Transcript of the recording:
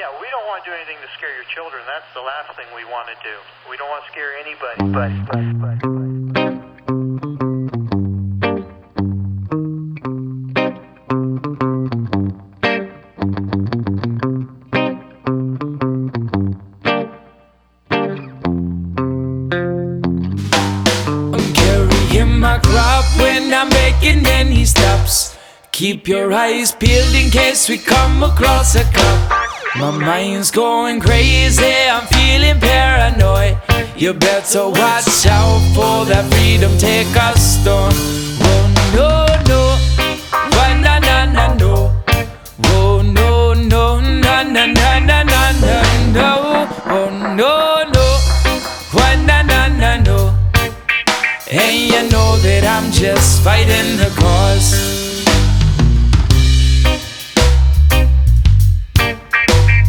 Yeah, we don't want to do anything to scare your children. That's the last thing we want to do. We don't want to scare anybody. I'm carrying my crop when I'm making any stops. Keep your eyes peeled in case we come across a cop. My mind's going crazy, I'm feeling paranoid. You better watch out for that freedom take a stone. Oh no, no, why na na na no. Oh no, no, na na na na na na no. Oh no, no, why na na na no. And you know that I'm just fighting the cause.